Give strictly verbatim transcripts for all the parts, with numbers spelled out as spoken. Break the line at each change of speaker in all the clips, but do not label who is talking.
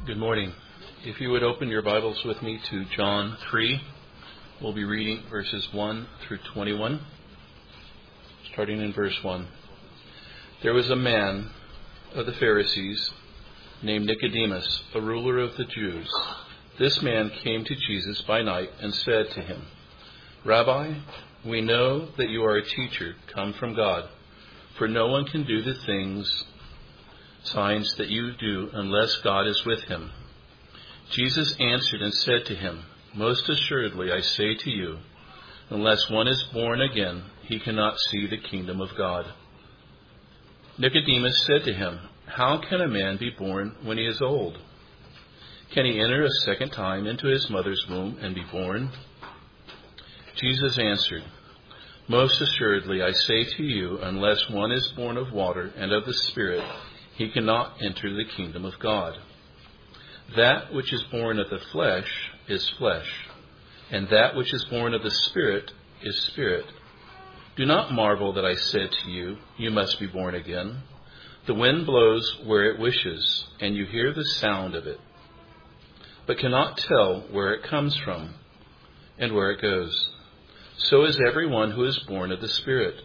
Good morning. If you would open your Bibles with me to John three, we'll be reading verses one through twenty-one, starting in verse one. There was a man of the Pharisees named Nicodemus, a ruler of the Jews. This man came to Jesus by night and said to him, "Rabbi, we know that you are a teacher come from God, for no one can do the things signs that you do unless God is with him." Jesus answered and said to him, "Most assuredly I say to you, unless one is born again, he cannot see the kingdom of God." Nicodemus said to him, "How can a man be born when he is old? Can he enter a second time into his mother's womb and be born?" Jesus answered, "Most assuredly I say to you, unless one is born of water and of the Spirit, he cannot enter the kingdom of God. That which is born of the flesh is flesh, and that which is born of the Spirit is spirit. Do not marvel that I said to you, you must be born again. The wind blows where it wishes, and you hear the sound of it, but cannot tell where it comes from and where it goes. So is everyone who is born of the Spirit."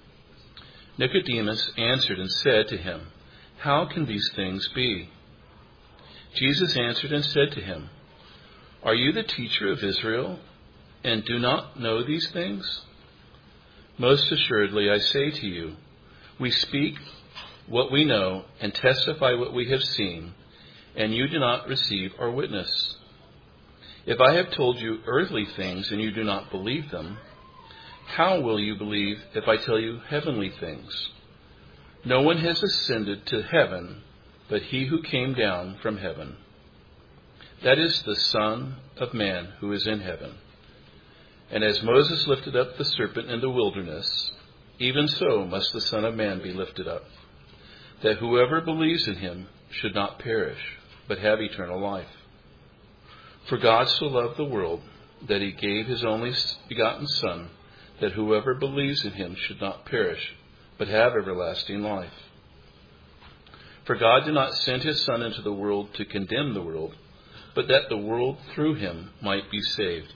Nicodemus answered and said to him, "How can these things be?" Jesus answered and said to him, "Are you the teacher of Israel, and do not know these things? Most assuredly I say to you, we speak what we know and testify what we have seen, and you do not receive our witness. If I have told you earthly things and you do not believe them, how will you believe if I tell you heavenly things? No one has ascended to heaven but he who came down from heaven. That is the Son of Man who is in heaven. And as Moses lifted up the serpent in the wilderness, even so must the Son of Man be lifted up, that whoever believes in him should not perish, but have eternal life. For God so loved the world that he gave his only begotten Son, that whoever believes in him should not perish, but have everlasting life. For God did not send his Son into the world to condemn the world, but that the world through him might be saved.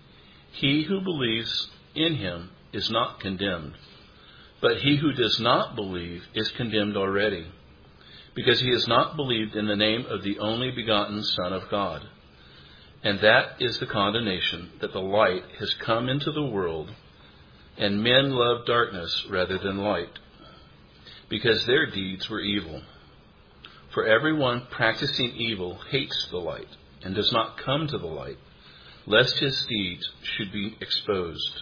He who believes in him is not condemned, but he who does not believe is condemned already, because he has not believed in the name of the only begotten Son of God. And that is the condemnation, that the light has come into the world, and men love darkness rather than light, because their deeds were evil. For everyone practicing evil hates the light, and does not come to the light, lest his deeds should be exposed.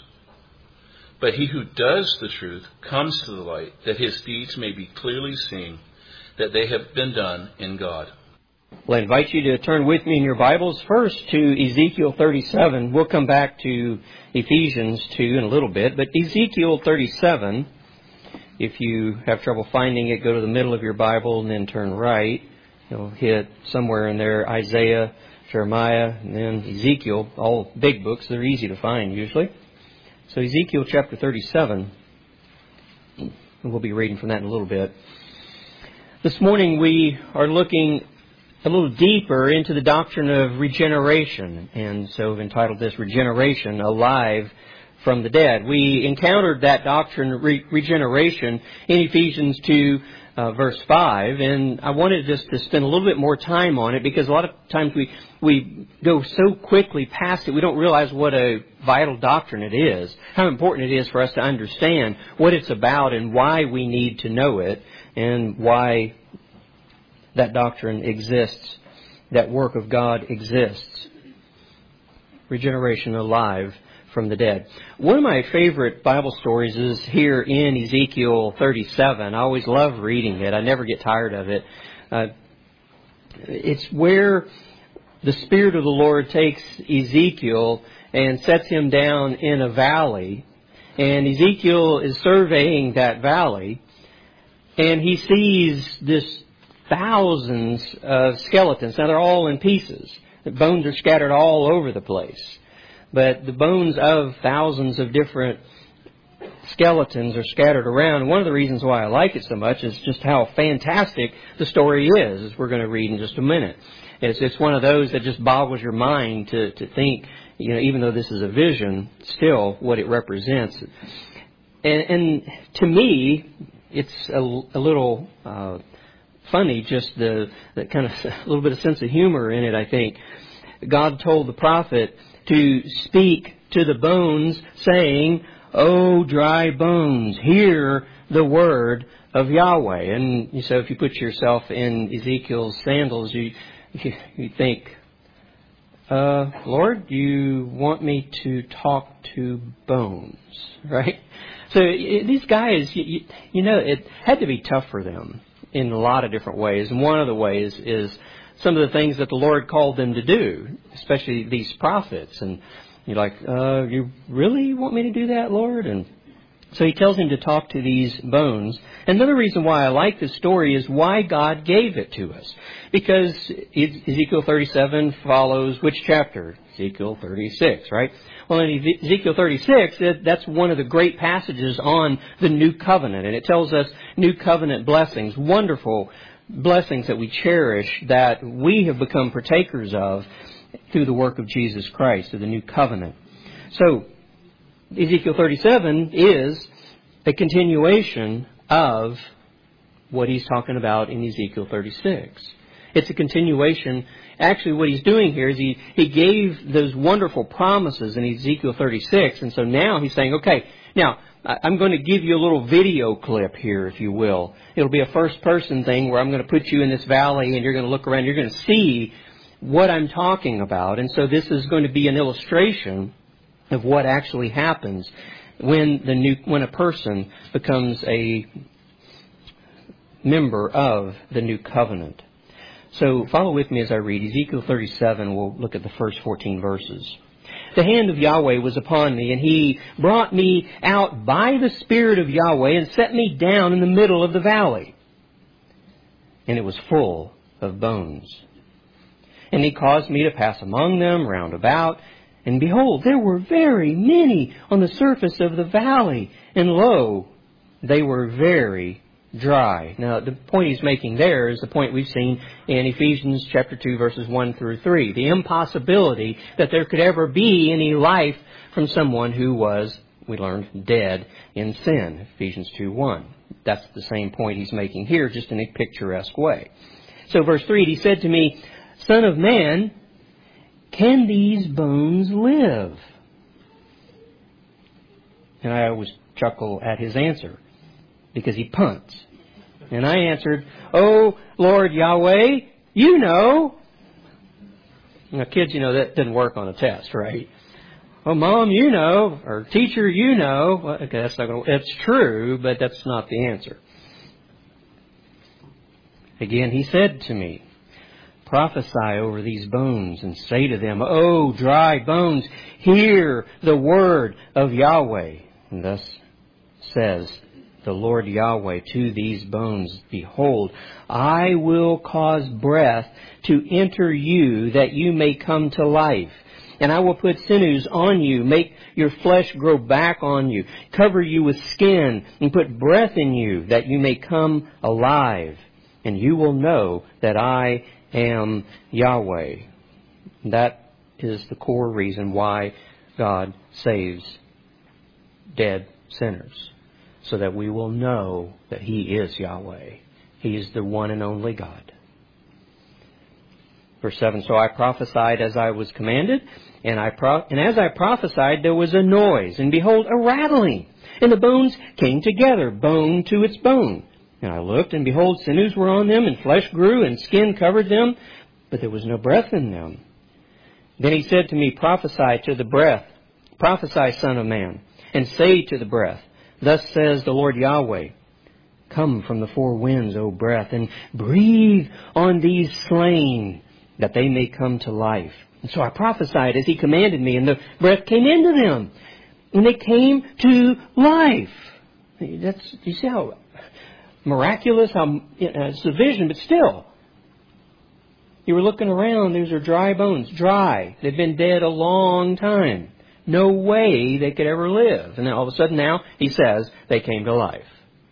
But he who does the truth comes to the light, that his deeds may be clearly seen, that they have been done in God.
Well, I invite you to turn with me in your Bibles first to Ezekiel thirty-seven. We'll come back to Ephesians two in a little bit, but Ezekiel thirty-seven, if you have trouble finding it, go to the middle of your Bible and then turn right. You'll hit somewhere in there Isaiah, Jeremiah, and then Ezekiel, all big books. They're easy to find usually. So Ezekiel chapter thirty-seven, and we'll be reading from that in a little bit. This morning we are looking a little deeper into the doctrine of regeneration, and so we've entitled this Regeneration, Alive from the Dead. We encountered that doctrine of re- regeneration in Ephesians two, uh, verse five, and I wanted just to spend a little bit more time on it, because a lot of times we, we go so quickly past it, we don't realize what a vital doctrine it is, how important it is for us to understand what it's about and why we need to know it, and why that doctrine exists, that work of God exists. Regeneration, alive from the dead. One of my favorite Bible stories is here in Ezekiel thirty-seven. I always love reading it. I never get tired of it. Uh, it's where the Spirit of the Lord takes Ezekiel and sets him down in a valley. And Ezekiel is surveying that valley, and he sees this thousands of skeletons. Now, they're all in pieces. The bones are scattered all over the place. But the bones of thousands of different skeletons are scattered around. One of the reasons why I like it so much is just how fantastic the story is, as we're going to read in just a minute. It's, it's one of those that just boggles your mind to, to think, you know, even though this is a vision, still what it represents. And, and to me, it's a, a little uh, funny, just the, the kind of a little bit of sense of humor in it, I think. God told the prophet to speak to the bones, saying, "O dry bones, hear the word of Yahweh." And so if you put yourself in Ezekiel's sandals, you you, you think, uh, Lord, you want me to talk to bones, right? So it, these guys, you, you know, it had to be tough for them in a lot of different ways. And one of the ways is some of the things that the Lord called them to do, especially these prophets. And you're like, uh, you really want me to do that, Lord? And so He tells him to talk to these bones. Another reason why I like this story is why God gave it to us. Because Ezekiel thirty-seven follows which chapter? Ezekiel thirty-six, right? Well, in Ezekiel thirty-six, that's one of the great passages on the New Covenant. And it tells us New Covenant blessings, wonderful blessings that we cherish, that we have become partakers of through the work of Jesus Christ, through the New Covenant. So, Ezekiel thirty-seven is a continuation of what he's talking about in Ezekiel thirty-six. It's a continuation. Actually, what he's doing here is he, he gave those wonderful promises in Ezekiel thirty-six, and so now he's saying, okay, now, I'm going to give you a little video clip here, if you will. It'll be a first-person thing where I'm going to put you in this valley and you're going to look around. You're going to see what I'm talking about. And so this is going to be an illustration of what actually happens when the new when a person becomes a member of the New Covenant. So follow with me as I read Ezekiel thirty-seven. We'll look at the first fourteen verses. The hand of Yahweh was upon me, and He brought me out by the Spirit of Yahweh and set me down in the middle of the valley. And it was full of bones. And He caused me to pass among them round about. And behold, there were very many on the surface of the valley. And lo, they were very dry. Now, the point he's making there is the point we've seen in Ephesians chapter two, verses one through three. The impossibility that there could ever be any life from someone who was, we learned, dead in sin. Ephesians two one. That's the same point he's making here, just in a picturesque way. So verse three, He said to me, "Son of man, can these bones live?" And I always chuckle at his answer, because he punts. And I answered, "Oh, Lord Yahweh, you know." Now, kids, you know, that didn't work on a test, right? "Oh, Mom, you know," or "Teacher, you know." Well, okay, that's not going to, it's true, but that's not the answer. Again, He said to me, "Prophesy over these bones and say to them, O dry bones, hear the word of Yahweh." And thus says the Lord Yahweh to these bones, "Behold, I will cause breath to enter you, that you may come to life. And I will put sinews on you, make your flesh grow back on you, cover you with skin, and put breath in you, that you may come alive. And you will know that I am Yahweh." That is the core reason why God saves dead sinners, so that we will know that He is Yahweh. He is the one and only God. Verse seven, "So I prophesied as I was commanded, and I pro- and as I prophesied there was a noise, and behold, a rattling, and the bones came together, bone to its bone. And I looked, and behold, sinews were on them, and flesh grew, and skin covered them, but there was no breath in them. Then He said to me, Prophesy to the breath, prophesy, Son of man, and say to the breath, Thus says the Lord Yahweh, Come from the four winds, O breath, and breathe on these slain, that they may come to life. And so I prophesied as He commanded me, and the breath came into them, and they came to life." That's, you see how miraculous, how, you know, it's a vision, but still. You were looking around, these are dry bones, dry. They've been dead a long time. No way they could ever live. And then all of a sudden now, he says, they came to life.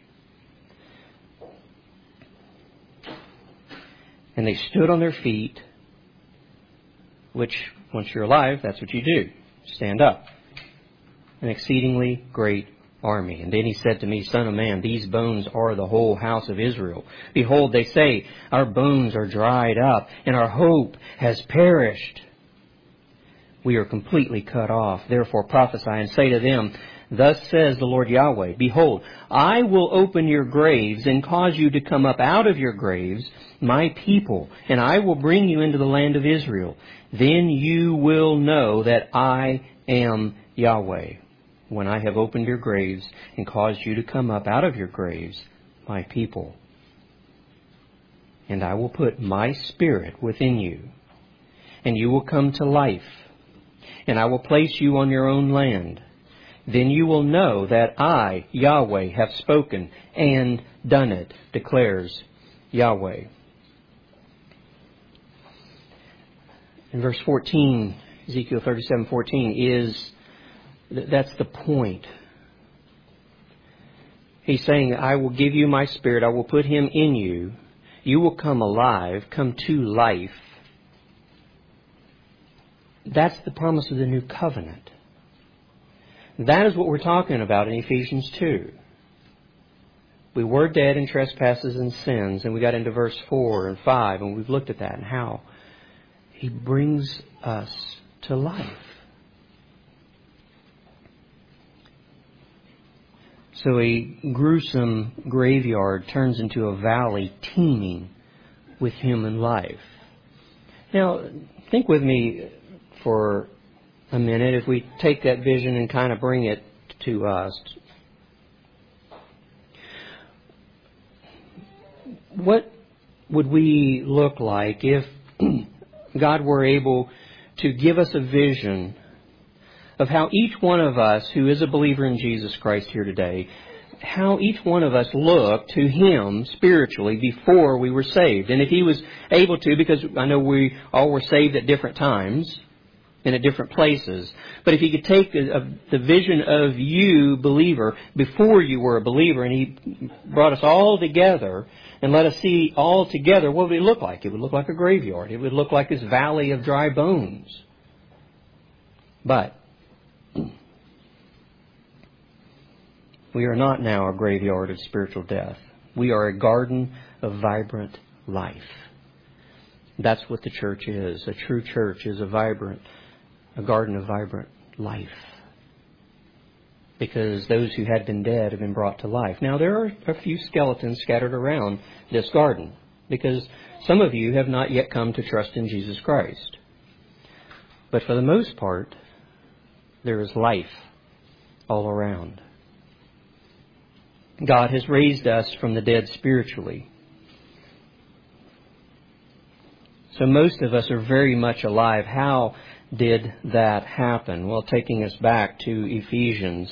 And they stood on their feet, which, once you're alive, that's what you do. Stand up. An exceedingly great army. And then he said to me, Son of man, these bones are the whole house of Israel. Behold, they say, our bones are dried up, and our hope has perished. We are completely cut off. Therefore prophesy and say to them, Thus says the Lord Yahweh, Behold, I will open your graves and cause you to come up out of your graves, my people, and I will bring you into the land of Israel. Then you will know that I am Yahweh, when I have opened your graves and caused you to come up out of your graves, my people. And I will put my Spirit within you, and you will come to life, and I will place you on your own land. Then you will know that I, Yahweh, have spoken and done it, declares Yahweh. In verse fourteen, Ezekiel thirty-seven fourteen, is that's the point. He's saying, I will give you my Spirit, I will put Him in you. You will come alive, come to life. That's the promise of the new covenant. That is what we're talking about in Ephesians two. We were dead in trespasses and sins, and we got into verse four and five, and we've looked at that and how He brings us to life. So a gruesome graveyard turns into a valley teeming with human life. Now, think with me for a minute if we take that vision and kind of bring it to us. What would we look like if God were able to give us a vision of how each one of us who is a believer in Jesus Christ here today, how each one of us looked to Him spiritually before we were saved? And if He was able to, because I know we all were saved at different times and at different places, but if He could take a, a, the vision of you, believer, before you were a believer, and He brought us all together and let us see all together, what would it look like? It would look like a graveyard. It would look like this valley of dry bones. But we are not now a graveyard of spiritual death. We are a garden of vibrant life. That's what the church is. A true church is a vibrant, a garden of vibrant life. Because those who had been dead have been brought to life. Now, there are a few skeletons scattered around this garden, because some of you have not yet come to trust in Jesus Christ. But for the most part, there is life all around. God has raised us from the dead spiritually. So most of us are very much alive. How did that happen? Well, taking us back to Ephesians.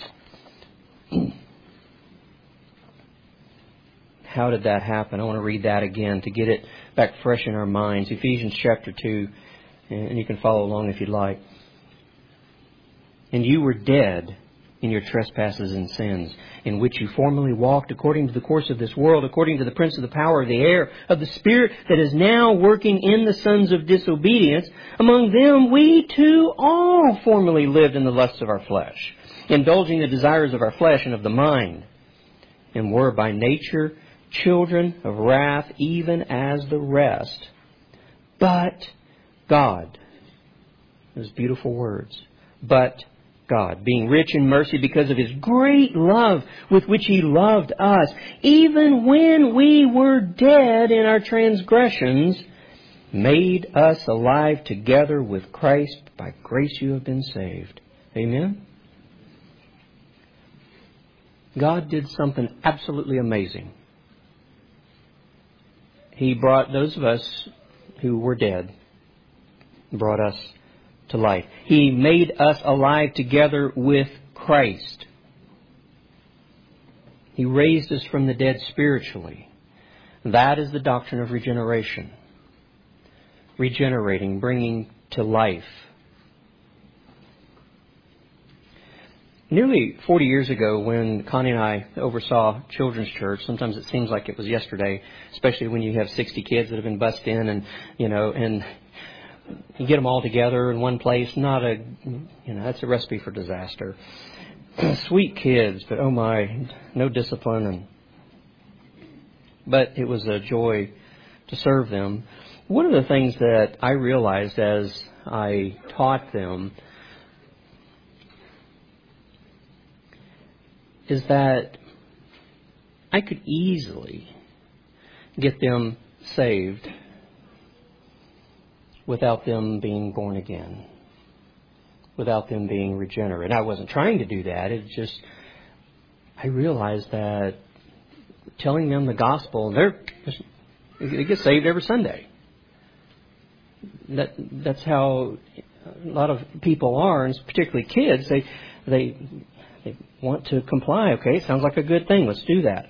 How did that happen? I want to read that again to get it back fresh in our minds. Ephesians chapter two, and you can follow along if you'd like. And you were dead in your trespasses and sins, in which you formerly walked according to the course of this world, according to the prince of the power of the air, of the spirit that is now working in the sons of disobedience. Among them we too all formerly lived in the lusts of our flesh, indulging the desires of our flesh and of the mind, and were by nature children of wrath, even as the rest. But God, those beautiful words, but God, being rich in mercy because of His great love with which He loved us, even when we were dead in our transgressions, made us alive together with Christ. By grace you have been saved. Amen? God did something absolutely amazing. He brought those of us who were dead, brought us to life. He made us alive together with Christ. He raised us from the dead spiritually. That is the doctrine of regeneration. Regenerating, bringing to life. Nearly forty years ago, when Connie and I oversaw children's church, sometimes it seems like it was yesterday, especially when you have sixty kids that have been bussed in, and you know, and you get them all together in one place. Not a, you know, that's a recipe for disaster. Sweet kids, but oh my, no discipline, and but it was a joy to serve them. One of the things that I realized as I taught them is that I could easily get them saved without them being born again, without them being regenerate. I wasn't trying to do that. It just, I realized that telling them the gospel, they're they get saved every Sunday. That that's how a lot of people are, and particularly kids. They they they want to comply. Okay, sounds like a good thing. Let's do that.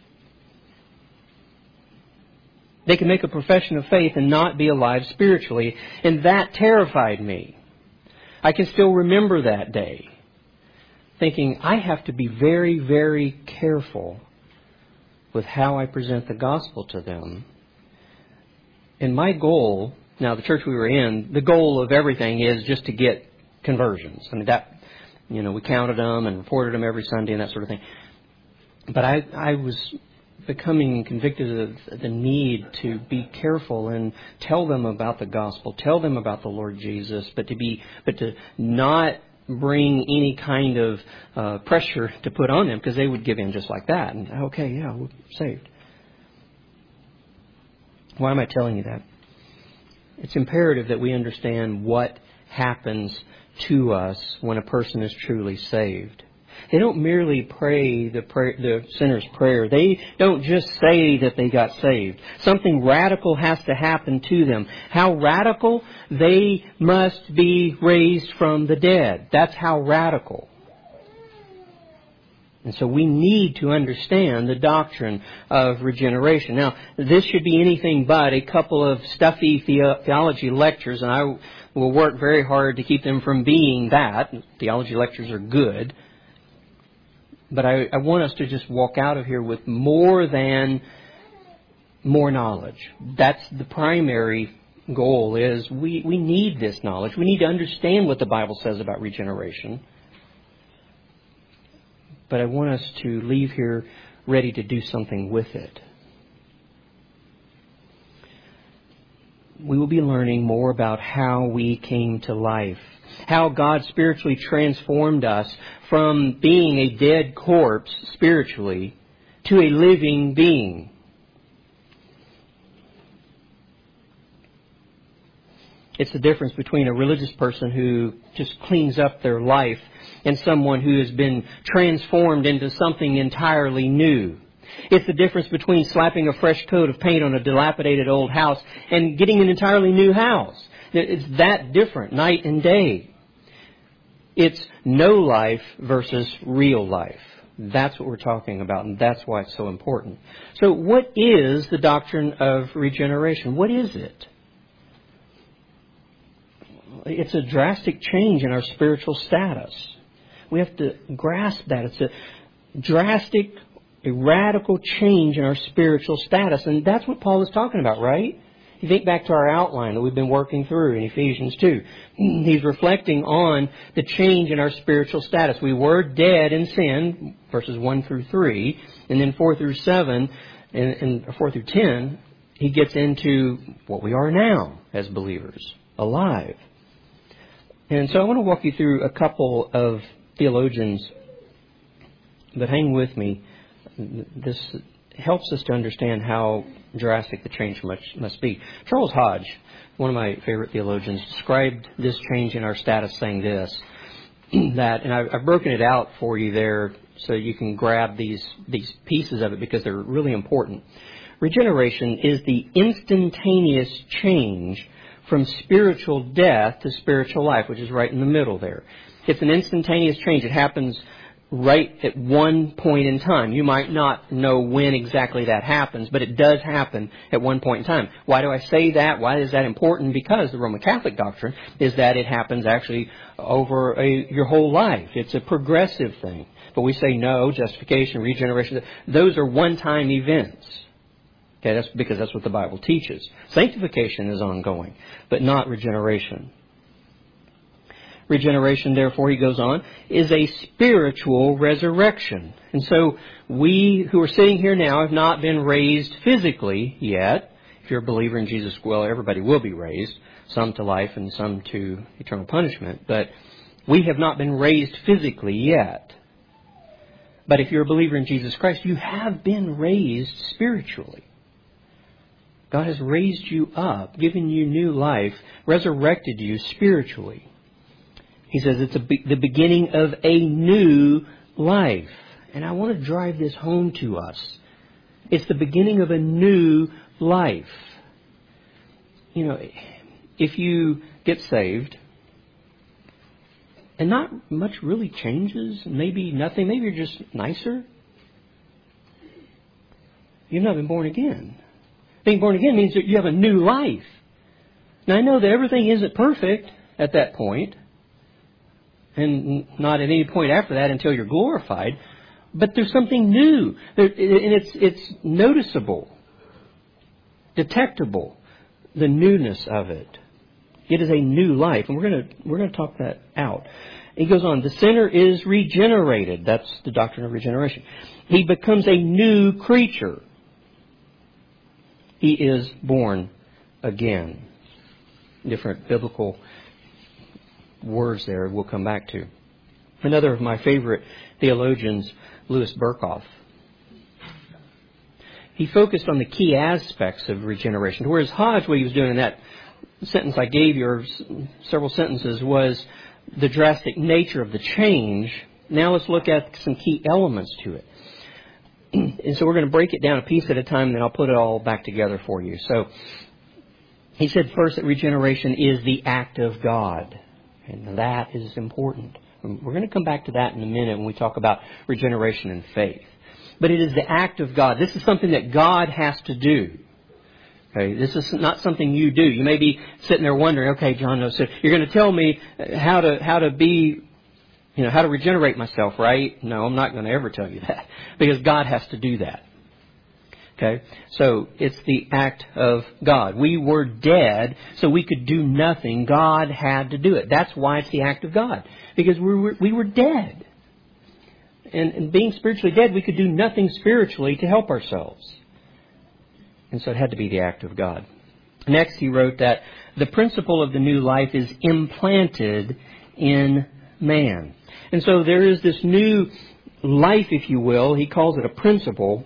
They can make a profession of faith and not be alive spiritually, and that terrified me. I can still remember that day, thinking I have to be very, very careful with how I present the gospel to them. And my goal, now the church we were in, the goal of everything is just to get conversions. I mean, that, you know, we counted them and reported them every Sunday and that sort of thing. But I, I was becoming convicted of the need to be careful and tell them about the gospel, tell them about the Lord Jesus, but to be, but to not bring any kind of uh, pressure to put on them, because they would give in just like that. And okay, yeah, we're saved. Why am I telling you that? It's imperative that we understand what happens to us when a person is truly saved. They don't merely pray the, prayer, the sinner's prayer. They don't just say that they got saved. Something radical has to happen to them. How radical? They must be raised from the dead. That's how radical. And so we need to understand the doctrine of regeneration. Now, this should be anything but a couple of stuffy theology lectures, and I will work very hard to keep them from being that. Theology lectures are good. But I, I want us to just walk out of here with more than more knowledge. That's the primary goal, is we, we need this knowledge. We need to understand what the Bible says about regeneration. But I want us to leave here ready to do something with it. We will be learning more about how we came to life, how God spiritually transformed us from being a dead corpse spiritually to a living being. It's the difference between a religious person who just cleans up their life and someone who has been transformed into something entirely new. It's the difference between slapping a fresh coat of paint on a dilapidated old house and getting an entirely new house. It's that different, night and day. It's no life versus real life. That's what we're talking about, and that's why it's so important. So what is the doctrine of regeneration? What is it? It's a drastic change in our spiritual status. We have to grasp that. It's a drastic, a radical change in our spiritual status. And that's what Paul is talking about, right? You think back to our outline that we've been working through in Ephesians two. He's reflecting on the change in our spiritual status. We were dead in sin, verses one through three. And then four through seven, and, and four through ten, he gets into what we are now as believers, alive. And so I want to walk you through a couple of theologians, but hang with me. This helps us to understand how drastic the change must, must be. Charles Hodge, one of my favorite theologians, described this change in our status saying this, that, and I've, I've broken it out for you there so you can grab these, these pieces of it because they're really important. Regeneration is the instantaneous change from spiritual death to spiritual life, which is right in the middle there. It's an instantaneous change. It happens right at one point in time. You might not know when exactly that happens, but it does happen at one point in time. Why do I say that? Why is that important? Because the Roman Catholic doctrine is that it happens actually over a, your whole life. It's a progressive thing. But we say no, justification, regeneration, those are one-time events. Okay, that's because that's what the Bible teaches. Sanctification is ongoing, but not regeneration. Regeneration, therefore, he goes on, is a spiritual resurrection. And so we who are sitting here now have not been raised physically yet. If you're a believer in Jesus, well, everybody will be raised, some to life and some to eternal punishment. But we have not been raised physically yet. But if you're a believer in Jesus Christ, you have been raised spiritually. God has raised you up, given you new life, resurrected you spiritually. He says it's a be- the beginning of a new life. And I want to drive this home to us. It's the beginning of a new life. You know, if you get saved and not much really changes, maybe nothing, maybe you're just nicer, you've not been born again. Being born again means that you have a new life. Now, I know that everything isn't perfect at that point, and not at any point after that until you're glorified, but there's something new, and it's it's noticeable, detectable, the newness of it. It is a new life, and we're going to we're going to talk that out. He goes on, the sinner is regenerated. That's the doctrine of regeneration. He becomes a new creature. He is born again. Different biblical words there we'll come back to. Another of my favorite theologians, Louis Berkhoff, he focused on the key aspects of regeneration. Whereas Hodge, what he was doing in that sentence I gave you, or several sentences, was the drastic nature of the change. Now let's look at some key elements to it. And so we're going to break it down a piece at a time, and then I'll put it all back together for you. So he said first that regeneration is the act of God. And that is important. We're going to come back to that in a minute when we talk about regeneration and faith. But it is the act of God. This is something that God has to do. Okay, this is not something you do. You may be sitting there wondering, okay, John, no, so you're going to tell me how to how to be, you know, how to regenerate myself, right? No, I'm not going to ever tell you that, because God has to do that. Okay, so it's the act of God. We were dead, so we could do nothing. God had to do it. That's why it's the act of God, because we were we were dead, and, and being spiritually dead, we could do nothing spiritually to help ourselves. And so it had to be the act of God. Next, he wrote that the principle of the new life is implanted in man. And so there is this new life, if you will, he calls it a principle,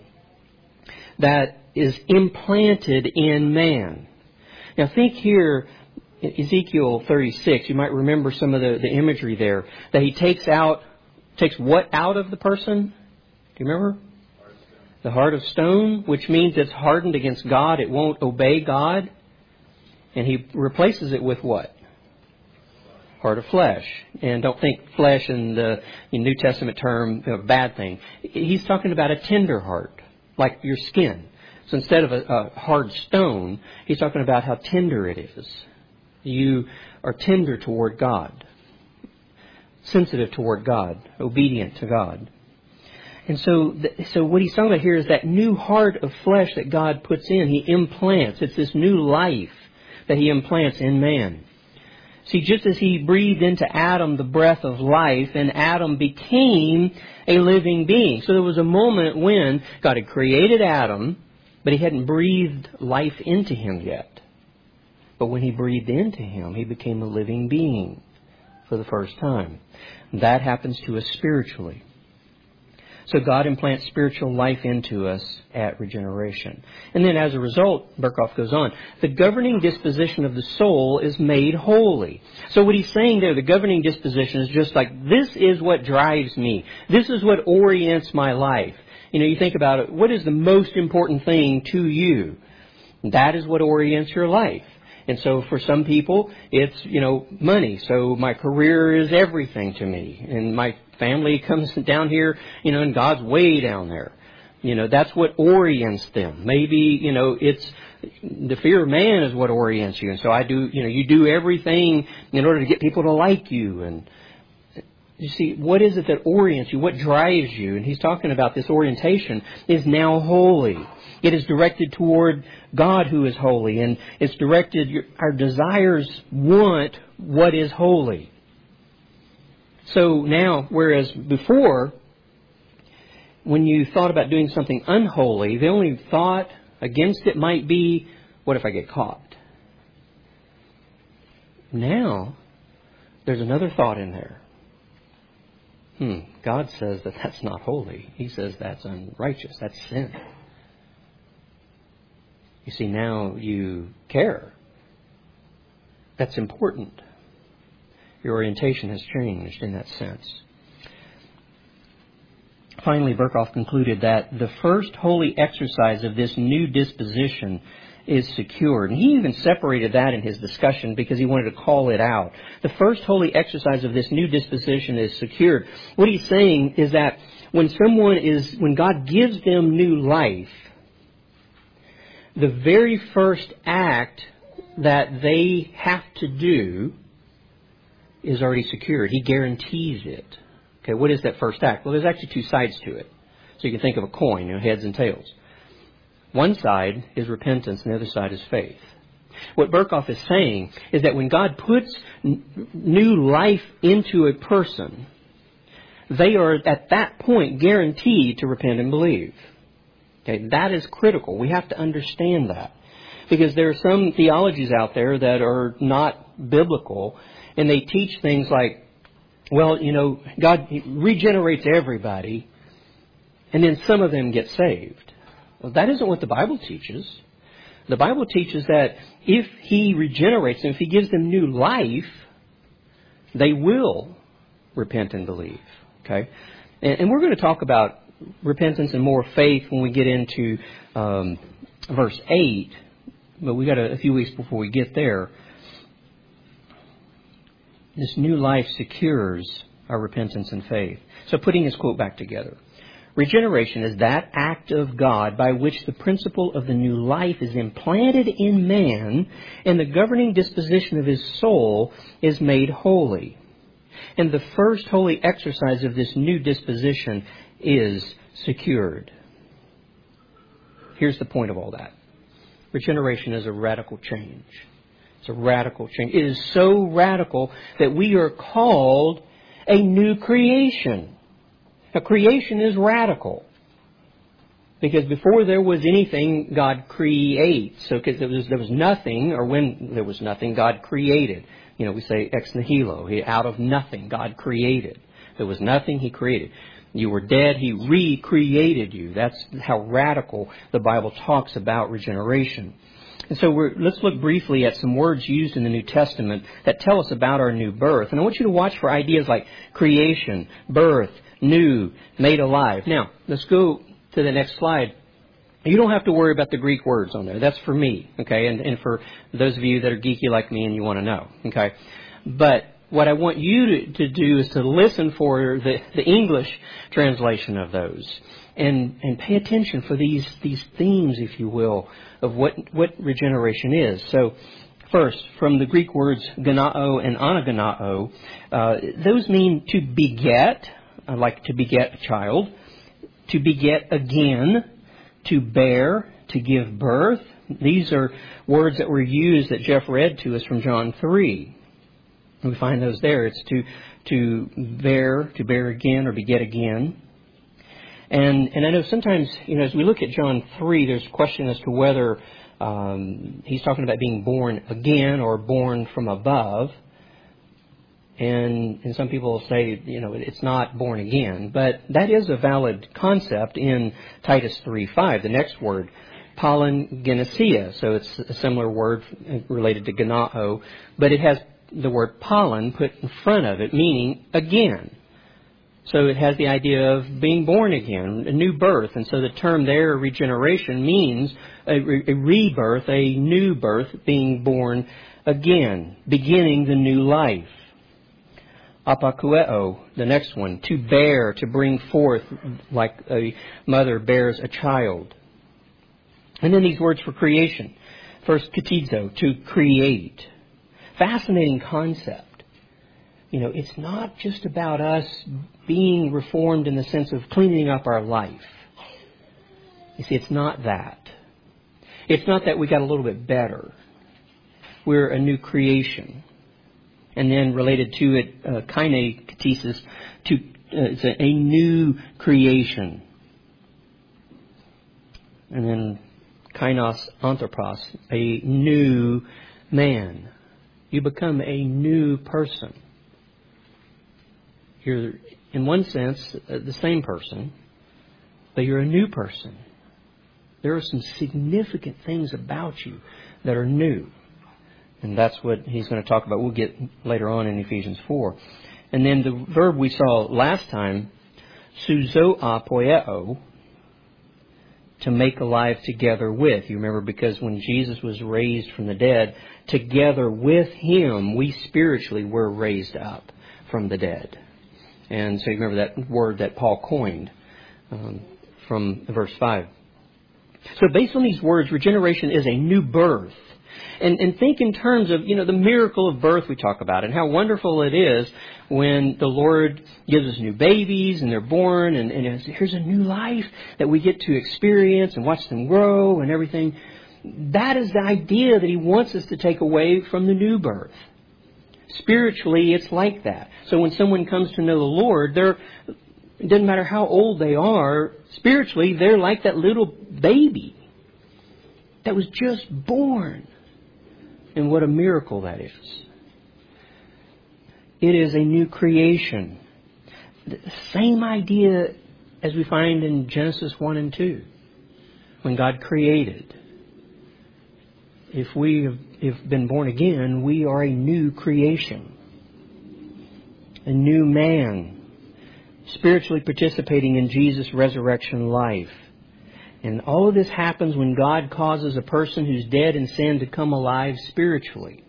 that is implanted in man. Now think here, Ezekiel thirty-six, you might remember some of the, the imagery there, that he takes out, takes what out of the person? Do you remember? The heart of stone, which means it's hardened against God. It won't obey God. And he replaces it with what? Heart of flesh. And don't think flesh in the in New Testament term, a bad thing. He's talking about a tender heart, like your skin. So instead of a, a hard stone, he's talking about how tender it is. You are tender toward God, sensitive toward God, obedient to God. And so, so what he's talking about here is that new heart of flesh that God puts in. He implants. It's this new life that he implants in man. See, just as he breathed into Adam the breath of life, and Adam became a living being. So there was a moment when God had created Adam, but he hadn't breathed life into him yet. But when he breathed into him, he became a living being for the first time. That happens to us spiritually. So God implants spiritual life into us at regeneration. And then as a result, Berkhoff goes on, the governing disposition of the soul is made holy. So what he's saying there, the governing disposition is just like, this is what drives me. This is what orients my life. You know, you think about it, what is the most important thing to you? That is what orients your life. And so for some people, it's, you know, money. So my career is everything to me. And my family comes down here, you know, and God's way down there. You know, that's what orients them. Maybe, you know, it's the fear of man is what orients you. And so I do, you know, you do everything in order to get people to like you. And you see, what is it that orients you? What drives you? And he's talking about this orientation is now holy. It is directed toward God who is holy. And it's directed, our desires want what is holy. So now, whereas before, when you thought about doing something unholy, the only thought against it might be, what if I get caught? Now, there's another thought in there. Hmm, God says that that's not holy. He says that's unrighteous. That's sin. You see, now you care. That's important. Your orientation has changed in that sense. Finally, Berkhoff concluded that the first holy exercise of this new disposition is secured. And he even separated that in his discussion because he wanted to call it out. The first holy exercise of this new disposition is secured. What he's saying is that when someone is, when God gives them new life, the very first act that they have to do is already secured. He guarantees it. Okay, what is that first act? Well, there's actually two sides to it. So you can think of a coin, you know, heads and tails. One side is repentance and the other side is faith. What Berkhoff is saying is that when God puts n- new life into a person, they are at that point guaranteed to repent and believe. Okay, that is critical. We have to understand that. Because there are some theologies out there that are not biblical, and they teach things like, well, you know, God regenerates everybody, and then some of them get saved. Well, that isn't what the Bible teaches. The Bible teaches that if He regenerates them, if He gives them new life, they will repent and believe. Okay? And, and we're going to talk about repentance and more faith when we get into um, verse eight, but we got a, a few weeks before we get there. This new life secures our repentance and faith. So putting this quote back together. Regeneration is that act of God by which the principle of the new life is implanted in man and the governing disposition of his soul is made holy. And the first holy exercise of this new disposition is secured. Here's the point of all that. Regeneration is a radical change. It's a radical change. It is so radical that we are called a new creation. Now, creation is radical. Because before there was anything, God creates. So because there was, there was nothing, or when there was nothing, God created. You know, we say ex nihilo. He, out of nothing, God created. There was nothing, He created. You were dead, He recreated you. That's how radical the Bible talks about regeneration. And so we're, let's look briefly at some words used in the New Testament that tell us about our new birth. And I want you to watch for ideas like creation, birth, new, made alive. Now, let's go to the next slide. You don't have to worry about the Greek words on there. That's for me, okay, and, and for those of you that are geeky like me and you want to know, okay. But what I want you to, to do is to listen for the, the English translation of those. And, and pay attention for these, these themes, if you will, of what, what regeneration is. So, first, from the Greek words ganao and anaganao, uh, those mean to beget, like to beget a child, to beget again, to bear, to give birth. These are words that were used that Jeff read to us from John three. We find those there. It's to, to bear, to bear again or beget again. And and I know sometimes, you know, as we look at John three, there's a question as to whether um, he's talking about being born again or born from above. And and some people say, you know, it's not born again. But that is a valid concept in Titus three five, the next word, palingenesia. So it's a similar word related to ganao, but it has the word pollen put in front of it, meaning again. So it has the idea of being born again, a new birth. And so the term there, regeneration, means a, re- a rebirth, a new birth, being born again, beginning the new life. Apakueo, the next one, to bear, to bring forth, like a mother bears a child. And then these words for creation. First, katizo, to create. Fascinating concept. You know, it's not just about us being reformed in the sense of cleaning up our life. You see, it's not that. It's not that we got a little bit better. We're a new creation. And then related to it, uh, kaine katesis, to, uh, it's a, a new creation. And then kainos anthropos, a new man. You become a new person. You're, in one sense, the same person, but you're a new person. There are some significant things about you that are new. And that's what he's going to talk about. We'll get later on in Ephesians four. And then the verb we saw last time, suzoa poieo, to make alive together with. You remember, because when Jesus was raised from the dead, together with Him, we spiritually were raised up from the dead. And so you remember that word that Paul coined um, from verse five. So based on these words, regeneration is a new birth. And, and think in terms of, you know, the miracle of birth we talk about and how wonderful it is when the Lord gives us new babies and they're born and, and it's, here's a new life that we get to experience and watch them grow and everything. That is the idea that He wants us to take away from the new birth. Spiritually, it's like that. So when someone comes to know the Lord, they're, it doesn't matter how old they are, spiritually, they're like that little baby that was just born. And what a miracle that is. It is a new creation. The same idea as we find in Genesis one and two. When God created. If we have been born again, we are a new creation. A new man. Spiritually participating in Jesus' resurrection life. And all of this happens when God causes a person who's dead in sin to come alive spiritually.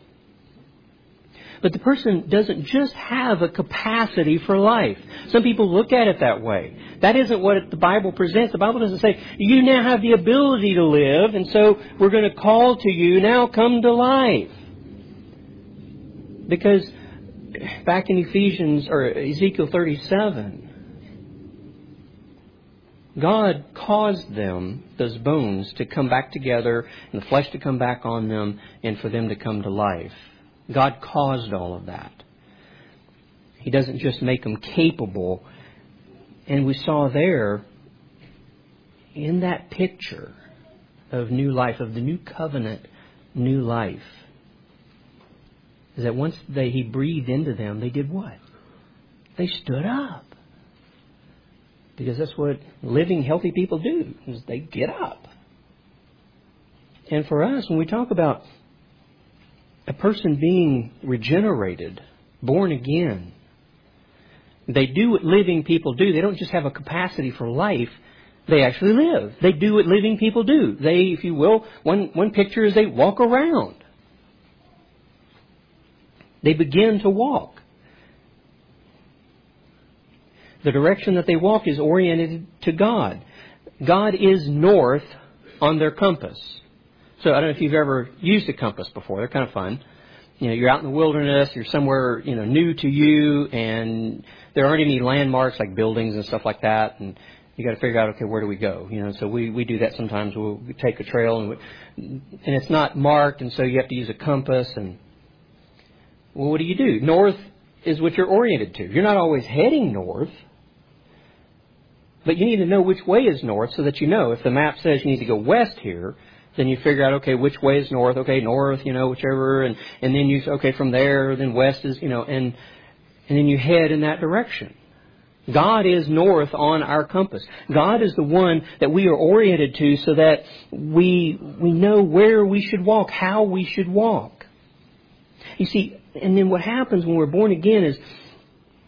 But the person doesn't just have a capacity for life. Some people look at it that way. That isn't what the Bible presents. The Bible doesn't say, you now have the ability to live, and so we're going to call to you, now come to life. Because back in Ephesians, or Ezekiel thirty-seven, God caused them, those bones, to come back together and the flesh to come back on them and for them to come to life. God caused all of that. He doesn't just make them capable. And we saw there, in that picture of new life, of the new covenant, new life, is that once they, He breathed into them, they did what? They stood up. Because that's what living, healthy people do, is they get up. And for us, when we talk about a person being regenerated, born again, they do what living people do. They don't just have a capacity for life. They actually live. They do what living people do. They, if you will, one, one picture is they walk around. They begin to walk. The direction that they walk is oriented to God. God is north on their compass. So I don't know if you've ever used a compass before. They're kind of fun. You know, you're out in the wilderness, you're somewhere, you know, new to you, and there aren't any landmarks like buildings and stuff like that, and you got to figure out, okay, where do we go? You know, so we, we do that sometimes. We'll take a trail, and, we, and it's not marked, and so you have to use a compass, and well, what do you do? North is what you're oriented to. You're not always heading north. But you need to know which way is north so that you know. If the map says you need to go west here, then you figure out, okay, which way is north? Okay, north, you know, whichever. And, and then you, okay, from there, then west is, you know, and, and then you head in that direction. God is north on our compass. God is the one that we are oriented to so that we, we know where we should walk, how we should walk. You see, and then what happens when we're born again is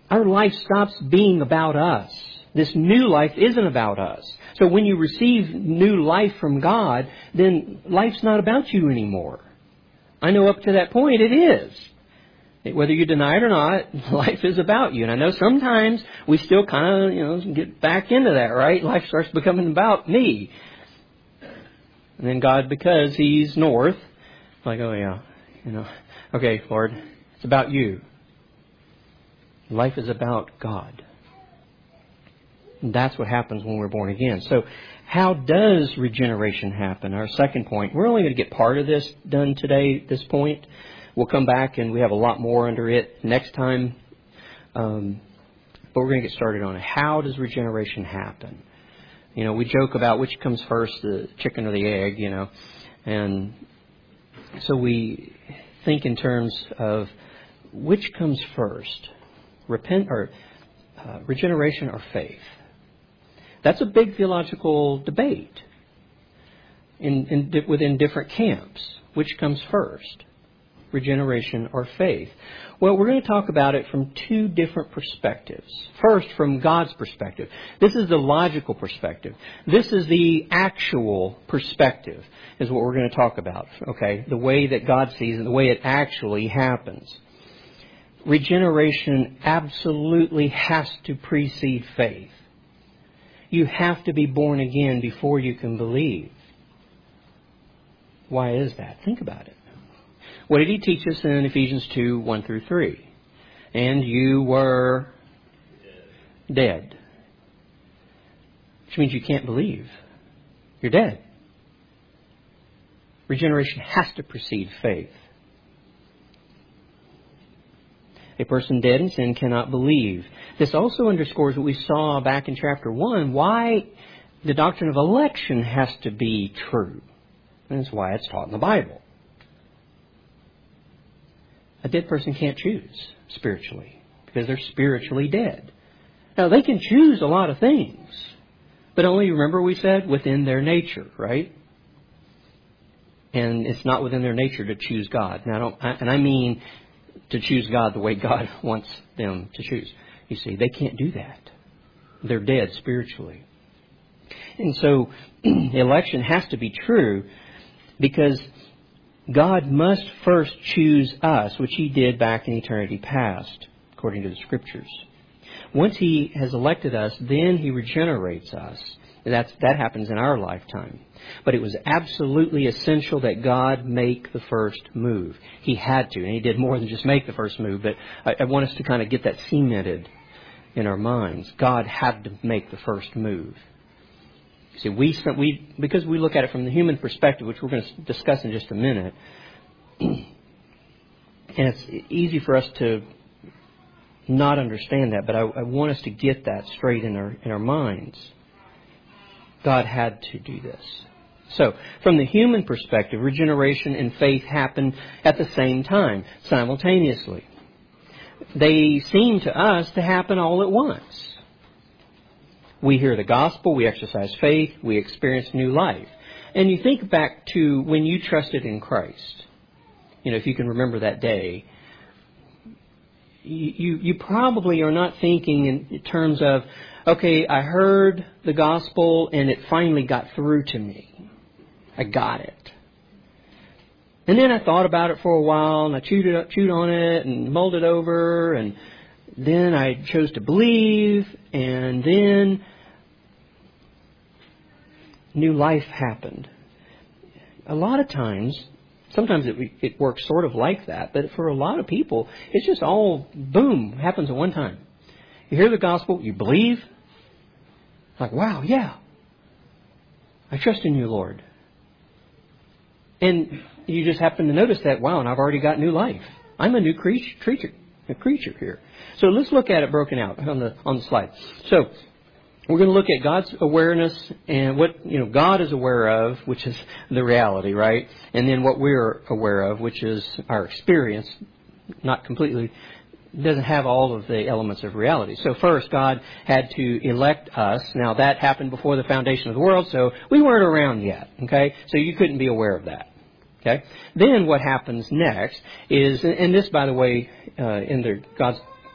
our life stops being about us. This new life isn't about us. So when you receive new life from God, then life's not about you anymore. I know up to that point it is. Whether you deny it or not, life is about you. And I know sometimes we still kind of, you know, get back into that, right? Life starts becoming about me. And then God, because He's north, like, oh yeah, you know, okay, Lord, it's about you. Life is about God. And that's what happens when we're born again. So how does regeneration happen? Our second point. We're only going to get part of this done today at this point. We'll come back and we have a lot more under it next time. Um, but we're going to get started on it. How does regeneration happen? You know, we joke about which comes first, the chicken or the egg, you know. And so we think in terms of which comes first, repent or uh, regeneration or faith. That's a big theological debate in, in within different camps. Which comes first, regeneration or faith? Well, we're going to talk about it from two different perspectives. First, from God's perspective. This is the logical perspective. This is the actual perspective, is what we're going to talk about. Okay, the way that God sees it, the way it actually happens. Regeneration absolutely has to precede faith. You have to be born again before you can believe. Why is that? Think about it. What did He teach us in Ephesians two, one through three? And you were dead. Which means you can't believe. You're dead. Regeneration has to precede faith. A person dead in sin cannot believe. This also underscores what we saw back in chapter one, why the doctrine of election has to be true. And that's why it's taught in the Bible. A dead person can't choose spiritually because they're spiritually dead. Now, they can choose a lot of things, but only, remember we said, within their nature, right? And it's not within their nature to choose God. Now, I don't, and I mean to choose God the way God wants them to choose. You see, they can't do that. They're dead spiritually. And so election has to be true because God must first choose us, which He did back in eternity past, according to the Scriptures. Once He has elected us, then He regenerates us. That's, that happens in our lifetime. But it was absolutely essential that God make the first move. He had to, and He did more than just make the first move, but I, I want us to kind of get that cemented in our minds. God had to make the first move. See, we, we because we look at it from the human perspective, which we're going to discuss in just a minute, and it's easy for us to not understand that, but I, I want us to get that straight in our in our minds. God had to do this. So, from the human perspective, regeneration and faith happen at the same time, simultaneously. They seem to us to happen all at once. We hear the gospel, we exercise faith, we experience new life. And you think back to when you trusted in Christ. You know, if you can remember that day, you, you, you probably are not thinking in terms of, okay, I heard the gospel and it finally got through to me. I got it. And then I thought about it for a while and I chewed it up, chewed on it and mulled it over, and then I chose to believe, and then new life happened. A lot of times, sometimes it, it works sort of like that, but for a lot of people, it's just all, boom, happens at one time. You hear the gospel, you believe, like, wow, yeah, I trust in you, Lord. And you just happen to notice that, wow, and I've already got new life. I'm a new creature, creature, a creature here. So let's look at it broken out on the on the slide. So we're going to look at God's awareness and what, you know, God is aware of, which is the reality, right? And then what we're aware of, which is our experience, not completely, doesn't have all of the elements of reality. So first, God had to elect us. Now, that happened before the foundation of the world, so we weren't around yet, okay? So you couldn't be aware of that, okay? Then what happens next is, and this, by the way, uh, in the God's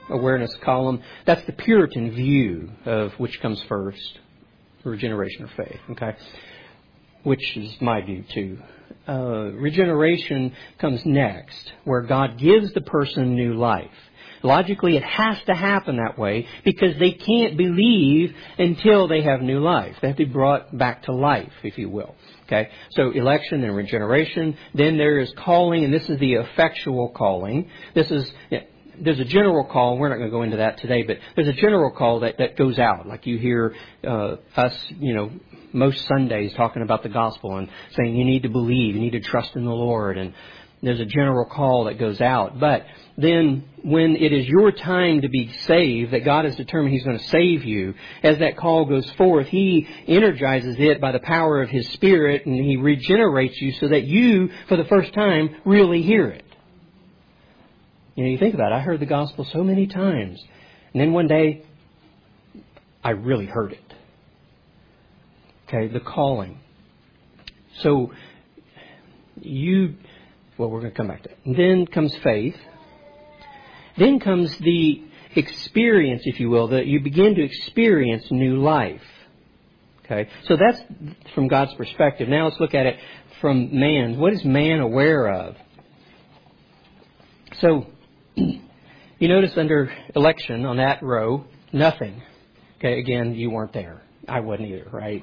awareness column, that's the Puritan view of which comes first, regeneration or faith, okay? Which is my view too. Uh, regeneration comes next, where God gives the person new life. Logically, it has to happen that way because they can't believe until they have new life. They have to be brought back to life, if you will. Okay? So election and regeneration. Then there is calling, and this is the effectual calling. This is... There's a general call. We're not going to go into that today, but there's a general call that, that goes out. Like you hear uh, us, you know, most Sundays talking about the gospel and saying you need to believe, you need to trust in the Lord. And there's a general call that goes out. But then when it is your time to be saved, that God has determined He's going to save you, as that call goes forth, He energizes it by the power of His Spirit, and He regenerates you so that you, for the first time, really hear it. You know, you think about it. I heard the gospel so many times. And then one day, I really heard it. Okay, the calling. So, you, well, we're going to come back to that. And then comes faith. Then comes the experience, if you will, that you begin to experience new life. Okay, so that's from God's perspective. Now let's look at it from man. What is man aware of? So, you notice under election on that row, nothing. Okay, again, you weren't there. I wasn't either, right?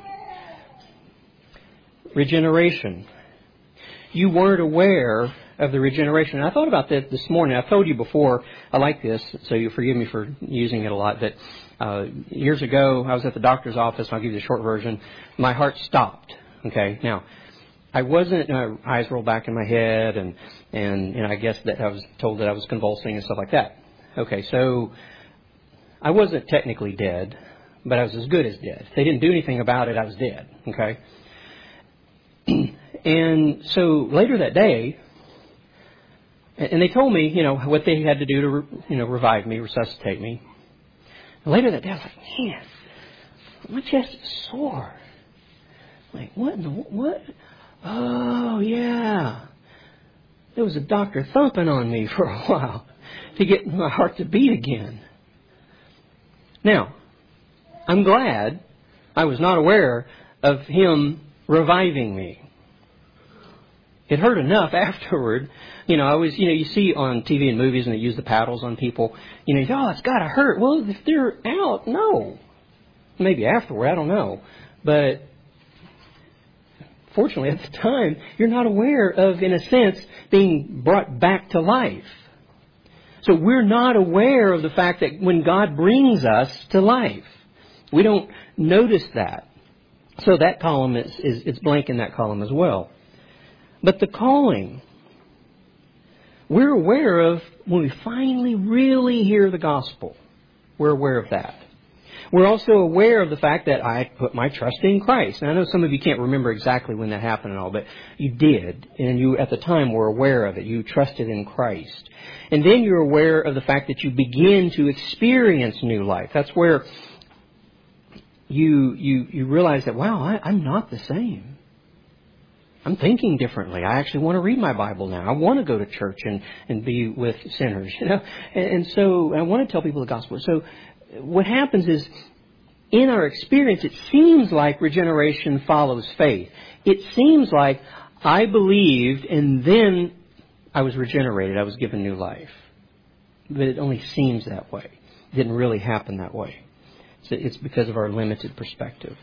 Regeneration. You weren't aware of the regeneration. And I thought about that this morning. I've told you before, I like this, so you forgive me for using it a lot, that uh, years ago, I was at the doctor's office, and I'll give you the short version. My heart stopped. Okay, now, I wasn't, uh, eyes rolled back in my head, and, and, and I guess that I was told that I was convulsing and stuff like that. Okay, so I wasn't technically dead, but I was as good as dead. If they didn't do anything about it, I was dead. Okay? And so later that day, and they told me, you know, what they had to do to, you know, revive me, resuscitate me. And later that day, I was like, man, my chest is sore. Like, what in the, what? Oh, yeah. There was a doctor thumping on me for a while to get my heart to beat again. Now, I'm glad I was not aware of him reviving me. It hurt enough afterward. You know, I was, you know, you see on T V and movies and they use the paddles on people. You know, you go, oh, it's got to hurt. Well, if they're out, no. Maybe afterward, I don't know. But fortunately, at the time, you're not aware of, in a sense, being brought back to life. So we're not aware of the fact that when God brings us to life, we don't notice that. So that column is, is it's blank in that column as well. But the calling, we're aware of when we finally really hear the gospel. We're aware of that. We're also aware of the fact that I put my trust in Christ. And I know some of you can't remember exactly when that happened and all, but you did. And you, at the time, were aware of it. You trusted in Christ. And then you're aware of the fact that you begin to experience new life. That's where you you, you realize that, wow, I, I'm not the same. I'm thinking differently. I actually want to read my Bible now. I want to go to church and, and be with sinners. You know, and, and so I want to tell people the gospel. So what happens is, in our experience, it seems like regeneration follows faith. It seems like I believed and then I was regenerated. I was given new life. But it only seems that way. It didn't really happen that way. So it's because of our limited perspective.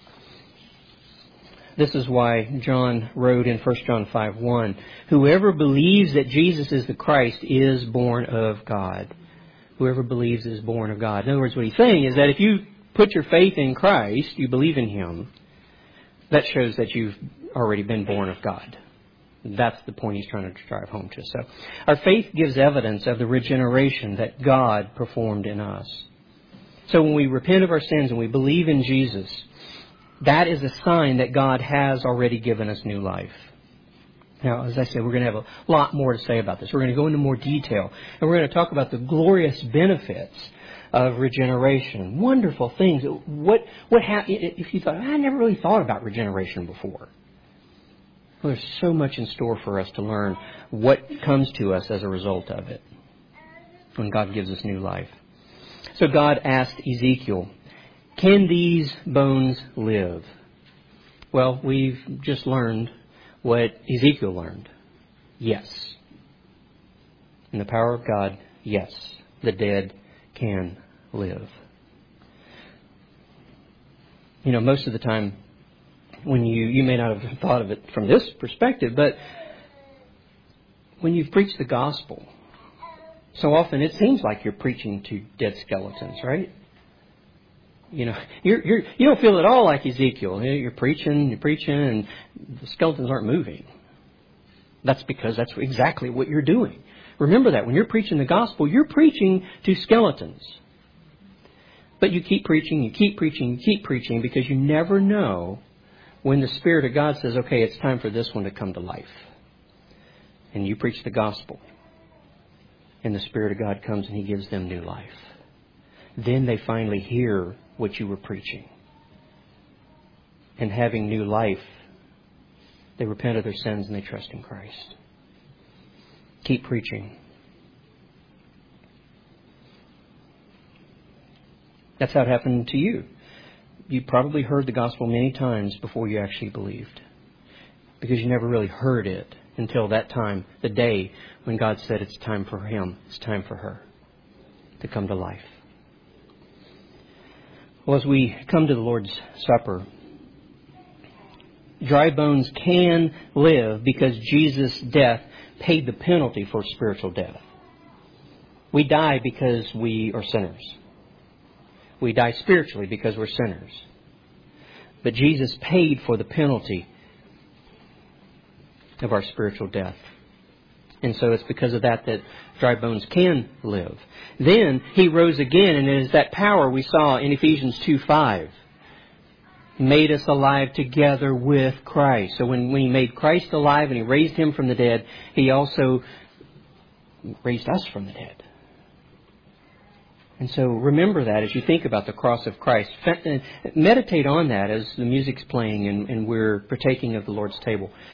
This is why John wrote in First John five one, whoever believes that Jesus is the Christ is born of God. Whoever believes is born of God. In other words, what he's saying is that if you put your faith in Christ, you believe in Him, that shows that you've already been born of God. That's the point he's trying to drive home to. So our faith gives evidence of the regeneration that God performed in us. So when we repent of our sins and we believe in Jesus, that is a sign that God has already given us new life. Now, as I said, we're going to have a lot more to say about this. We're going to go into more detail. And we're going to talk about the glorious benefits of regeneration. Wonderful things. What, what ha- if you thought, I never really thought about regeneration before. Well, there's so much in store for us to learn what comes to us as a result of it. when God gives us new life. So God asked Ezekiel, can these bones live? Well, we've just learned what Ezekiel learned. Yes. In the power of God, yes, the dead can live. You know, most of the time, when you, you may not have thought of it from this perspective, but when you've preached the gospel, so often it seems like you're preaching to dead skeletons, right? You know, you're, you're, you don't feel at all like Ezekiel. You're preaching, you're preaching, and the skeletons aren't moving. That's because that's exactly what you're doing. Remember that. When you're preaching the gospel, you're preaching to skeletons. But you keep preaching, you keep preaching, you keep preaching, because you never know when the Spirit of God says, okay, it's time for this one to come to life. And you preach the gospel. And the Spirit of God comes and He gives them new life. Then they finally hear what you were preaching. And having new life, they repent of their sins and they trust in Christ. Keep preaching. That's how it happened to you. You probably heard the gospel many times before you actually believed. Because you never really heard it until that time, the day when God said it's time for him, it's time for her to come to life. Well, as we come to the Lord's Supper, dry bones can live because Jesus' death paid the penalty for spiritual death. We die because we are sinners. We die spiritually because we're sinners. But Jesus paid for the penalty of our spiritual death. And so it's because of that that dry bones can live. Then He rose again, and it is that power we saw in Ephesians two five. Made us alive together with Christ. So when, when He made Christ alive and He raised Him from the dead, He also raised us from the dead. And so remember that as you think about the cross of Christ. Meditate on that as the music's playing and, and we're partaking of the Lord's table.